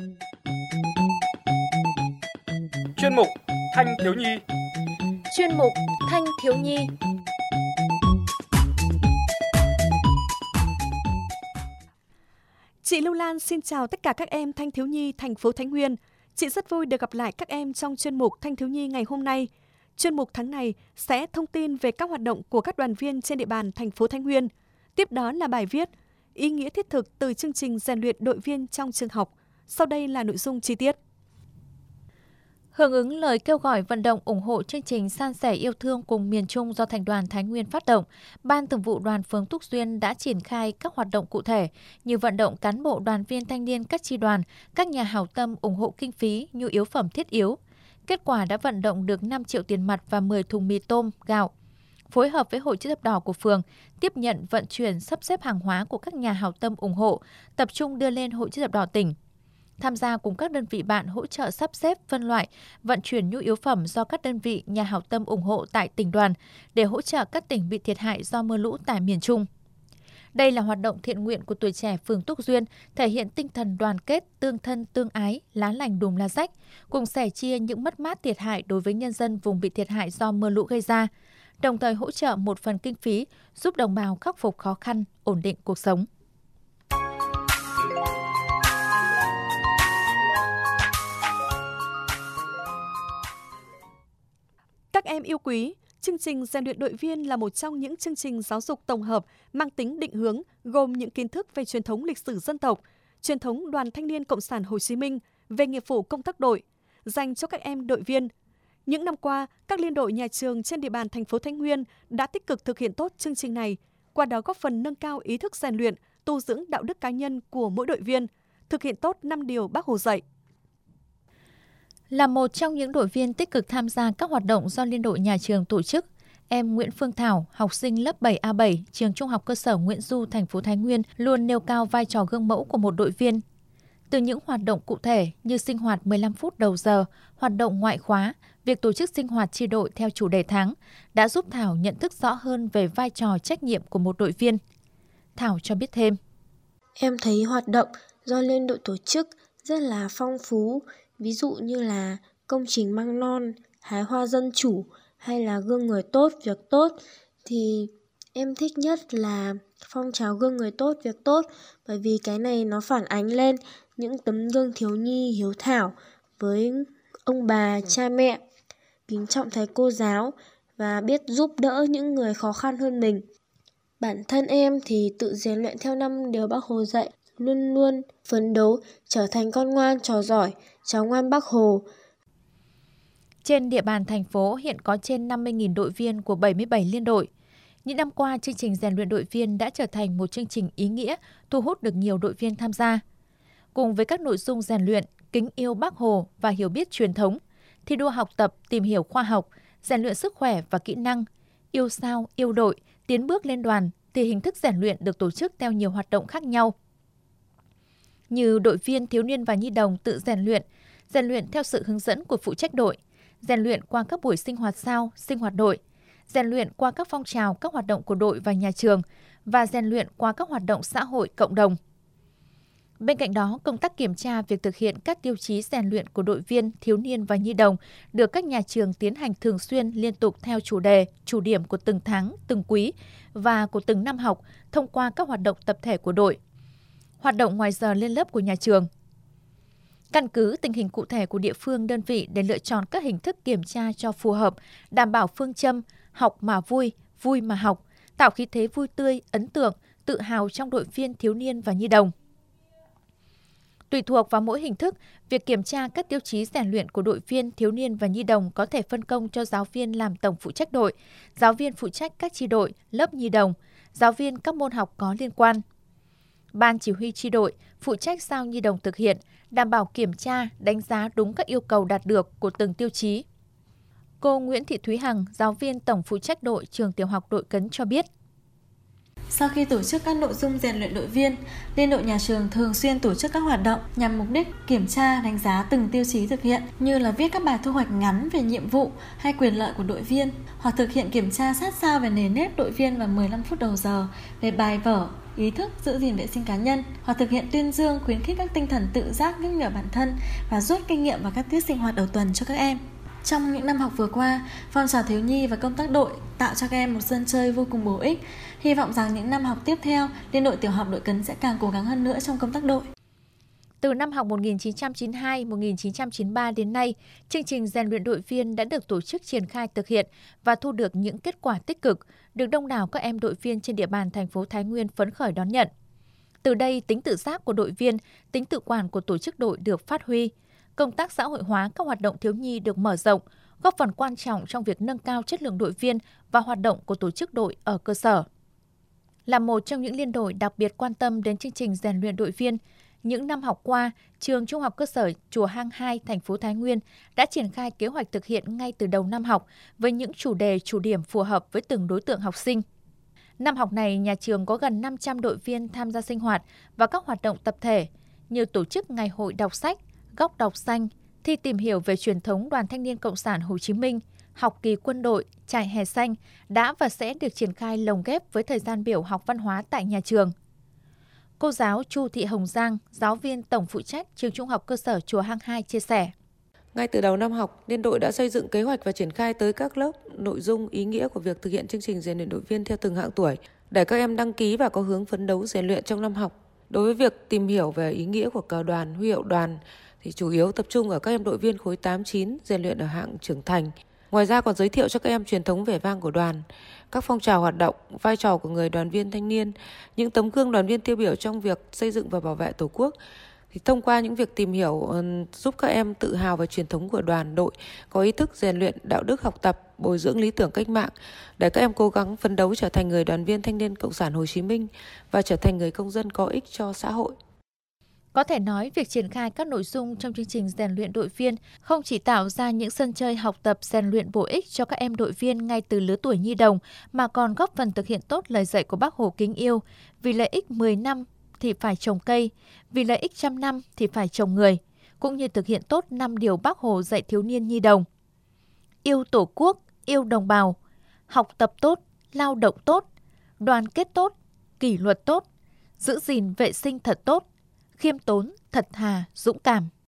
Chuyên mục Thanh thiếu nhi. Chuyên mục Thanh thiếu nhi. Chị Lưu Lan xin chào tất cả các em thanh thiếu nhi thành phố Thái Nguyên. Chị rất vui được gặp lại các em trong chuyên mục Thanh thiếu nhi ngày hôm nay. Chuyên mục tháng này sẽ thông tin về các hoạt động của các đoàn viên trên địa bàn thành phố Thái Nguyên. Tiếp đó là bài viết ý nghĩa thiết thực từ chương trình rèn luyện đội viên trong trường học. Sau đây là nội dung chi tiết. Hưởng ứng lời kêu gọi vận động ủng hộ chương trình san sẻ yêu thương cùng miền Trung do Thành đoàn Thái Nguyên phát động, Ban Thường vụ Đoàn phường Túc Xuyên đã triển khai các hoạt động cụ thể như vận động cán bộ đoàn viên thanh niên các chi đoàn, các nhà hảo tâm ủng hộ kinh phí, nhu yếu phẩm thiết yếu. Kết quả đã vận động được 5 triệu tiền mặt và 10 thùng mì tôm, gạo. Phối hợp với Hội Chữ thập đỏ của phường, tiếp nhận vận chuyển sắp xếp hàng hóa của các nhà hảo tâm ủng hộ, tập trung đưa lên Hội Chữ thập đỏ tỉnh. Tham gia cùng các đơn vị bạn hỗ trợ sắp xếp, phân loại, vận chuyển nhu yếu phẩm do các đơn vị nhà hảo tâm ủng hộ tại tỉnh đoàn để hỗ trợ các tỉnh bị thiệt hại do mưa lũ tại miền Trung. Đây là hoạt động thiện nguyện của tuổi trẻ phường Túc Duyên, thể hiện tinh thần đoàn kết, tương thân, tương ái, lá lành đùm lá rách, cùng sẻ chia những mất mát thiệt hại đối với nhân dân vùng bị thiệt hại do mưa lũ gây ra, đồng thời hỗ trợ một phần kinh phí giúp đồng bào khắc phục khó khăn, ổn định cuộc sống. Các em yêu quý, chương trình rèn luyện đội viên là một trong những chương trình giáo dục tổng hợp mang tính định hướng, gồm những kiến thức về truyền thống lịch sử dân tộc, truyền thống Đoàn Thanh niên Cộng sản Hồ Chí Minh, về nghiệp vụ công tác đội, dành cho các em đội viên. Những năm qua, các liên đội nhà trường trên địa bàn thành phố Thái Nguyên đã tích cực thực hiện tốt chương trình này, qua đó góp phần nâng cao ý thức rèn luyện, tu dưỡng đạo đức cá nhân của mỗi đội viên, thực hiện tốt 5 điều Bác Hồ dạy. Là một trong những đội viên tích cực tham gia các hoạt động do liên đội nhà trường tổ chức, em Nguyễn Phương Thảo, học sinh lớp 7A7, trường Trung học cơ sở Nguyễn Du, thành phố Thái Nguyên luôn nêu cao vai trò gương mẫu của một đội viên. Từ những hoạt động cụ thể như sinh hoạt 15 phút đầu giờ, hoạt động ngoại khóa, việc tổ chức sinh hoạt chi đội theo chủ đề tháng đã giúp Thảo nhận thức rõ hơn về vai trò trách nhiệm của một đội viên. Thảo cho biết thêm. Em thấy hoạt động do liên đội tổ chức rất là phong phú, ví dụ như là công trình măng non, hái hoa dân chủ hay là gương người tốt, việc tốt. Thì em thích nhất là phong trào gương người tốt, việc tốt, bởi vì cái này nó phản ánh lên những tấm gương thiếu nhi hiếu thảo với ông bà, cha mẹ, kính trọng thầy cô giáo và biết giúp đỡ những người khó khăn hơn mình. Bản thân em thì tự rèn luyện theo 5 điều Bác Hồ dạy, luôn luôn phấn đấu trở thành con ngoan trò giỏi, cháu ngoan Bác Hồ. Trên địa bàn thành phố hiện có trên 50.000 đội viên của 77 liên đội. Những năm qua, chương trình rèn luyện đội viên đã trở thành một chương trình ý nghĩa, thu hút được nhiều đội viên tham gia. Cùng với các nội dung rèn luyện, kính yêu Bác Hồ và hiểu biết truyền thống, thi đua học tập, tìm hiểu khoa học, rèn luyện sức khỏe và kỹ năng, yêu sao, yêu đội, tiến bước lên đoàn, thì hình thức rèn luyện được tổ chức theo nhiều hoạt động khác nhau. Như đội viên thiếu niên và nhi đồng tự rèn luyện theo sự hướng dẫn của phụ trách đội, rèn luyện qua các buổi sinh hoạt sao, sinh hoạt đội, rèn luyện qua các phong trào, các hoạt động của đội và nhà trường và rèn luyện qua các hoạt động xã hội cộng đồng. Bên cạnh đó, công tác kiểm tra việc thực hiện các tiêu chí rèn luyện của đội viên, thiếu niên và nhi đồng được các nhà trường tiến hành thường xuyên liên tục theo chủ đề, chủ điểm của từng tháng, từng quý và của từng năm học thông qua các hoạt động tập thể của đội, hoạt động ngoài giờ lên lớp của nhà trường. Căn cứ tình hình cụ thể của địa phương đơn vị để lựa chọn các hình thức kiểm tra cho phù hợp, đảm bảo phương châm học mà vui, vui mà học, tạo khí thế vui tươi, ấn tượng, tự hào trong đội viên thiếu niên và nhi đồng. Tùy thuộc vào mỗi hình thức, việc kiểm tra các tiêu chí rèn luyện của đội viên thiếu niên và nhi đồng có thể phân công cho giáo viên làm tổng phụ trách đội, giáo viên phụ trách các chi đội, lớp nhi đồng, giáo viên các môn học có liên quan. Ban chỉ huy chi đội phụ trách sao nhi đồng thực hiện, đảm bảo kiểm tra, đánh giá đúng các yêu cầu đạt được của từng tiêu chí. Cô Nguyễn Thị Thúy Hằng, giáo viên tổng phụ trách đội trường tiểu học Đội Cấn cho biết. Sau khi tổ chức các nội dung rèn luyện đội viên, liên đội nhà trường thường xuyên tổ chức các hoạt động nhằm mục đích kiểm tra, đánh giá từng tiêu chí thực hiện, như là viết các bài thu hoạch ngắn về nhiệm vụ hay quyền lợi của đội viên, hoặc thực hiện kiểm tra sát sao về nền nếp đội viên vào 15 phút đầu giờ về bài vở, ý thức giữ gìn vệ sinh cá nhân hoặc thực hiện tuyên dương khuyến khích các tinh thần tự giác nhắc nhở bản thân và rút kinh nghiệm vào các tiết sinh hoạt đầu tuần cho các em. Trong những năm học vừa qua, phong trào thiếu nhi và công tác đội tạo cho các em một sân chơi vô cùng bổ ích. Hy vọng rằng những năm học tiếp theo, Liên đội Tiểu học Đội Cấn sẽ càng cố gắng hơn nữa trong công tác đội. Từ năm học 1992-1993 đến nay, chương trình rèn luyện đội viên đã được tổ chức triển khai thực hiện và thu được những kết quả tích cực, được đông đảo các em đội viên trên địa bàn thành phố Thái Nguyên phấn khởi đón nhận. Từ đây, tính tự giác của đội viên, tính tự quản của tổ chức đội được phát huy. Công tác xã hội hóa các hoạt động thiếu nhi được mở rộng, góp phần quan trọng trong việc nâng cao chất lượng đội viên và hoạt động của tổ chức đội ở cơ sở. Là một trong những liên đội đặc biệt quan tâm đến chương trình rèn luyện đội viên, những năm học qua, trường Trung học cơ sở Chùa Hang 2, thành phố Thái Nguyên đã triển khai kế hoạch thực hiện ngay từ đầu năm học với những chủ đề, chủ điểm phù hợp với từng đối tượng học sinh. Năm học này, nhà trường có gần 500 đội viên tham gia sinh hoạt và các hoạt động tập thể như tổ chức ngày hội đọc sách, góc đọc xanh, thi tìm hiểu về truyền thống Đoàn Thanh niên Cộng sản Hồ Chí Minh, học kỳ quân đội, trại hè xanh đã và sẽ được triển khai lồng ghép với thời gian biểu học văn hóa tại nhà trường. Cô giáo Chu Thị Hồng Giang, giáo viên tổng phụ trách trường Trung học cơ sở Chùa Hang 2 chia sẻ. Ngay từ đầu năm học, liên đội đã xây dựng kế hoạch và triển khai tới các lớp nội dung ý nghĩa của việc thực hiện chương trình rèn luyện đội viên theo từng hạng tuổi để các em đăng ký và có hướng phấn đấu rèn luyện trong năm học. Đối với việc tìm hiểu về ý nghĩa của cờ đoàn, huy hiệu đoàn thì chủ yếu tập trung ở các em đội viên khối 8-9 rèn luyện ở hạng trưởng thành. Ngoài ra còn giới thiệu cho các em truyền thống vẻ vang của đoàn, các phong trào hoạt động, vai trò của người đoàn viên thanh niên, những tấm gương đoàn viên tiêu biểu trong việc xây dựng và bảo vệ Tổ quốc. Thì thông qua những việc tìm hiểu giúp các em tự hào về truyền thống của đoàn đội, có ý thức rèn luyện đạo đức học tập, bồi dưỡng lý tưởng cách mạng để các em cố gắng phấn đấu trở thành người đoàn viên thanh niên Cộng sản Hồ Chí Minh và trở thành người công dân có ích cho xã hội. Có thể nói, việc triển khai các nội dung trong chương trình rèn luyện đội viên không chỉ tạo ra những sân chơi học tập rèn luyện bổ ích cho các em đội viên ngay từ lứa tuổi nhi đồng, mà còn góp phần thực hiện tốt lời dạy của Bác Hồ kính yêu: vì lợi ích 10 năm thì phải trồng cây, vì lợi ích 100 năm thì phải trồng người, cũng như thực hiện tốt 5 điều Bác Hồ dạy thiếu niên nhi đồng. Yêu Tổ quốc, yêu đồng bào, học tập tốt, lao động tốt, đoàn kết tốt, kỷ luật tốt, giữ gìn vệ sinh thật tốt, khiêm tốn, thật thà, dũng cảm.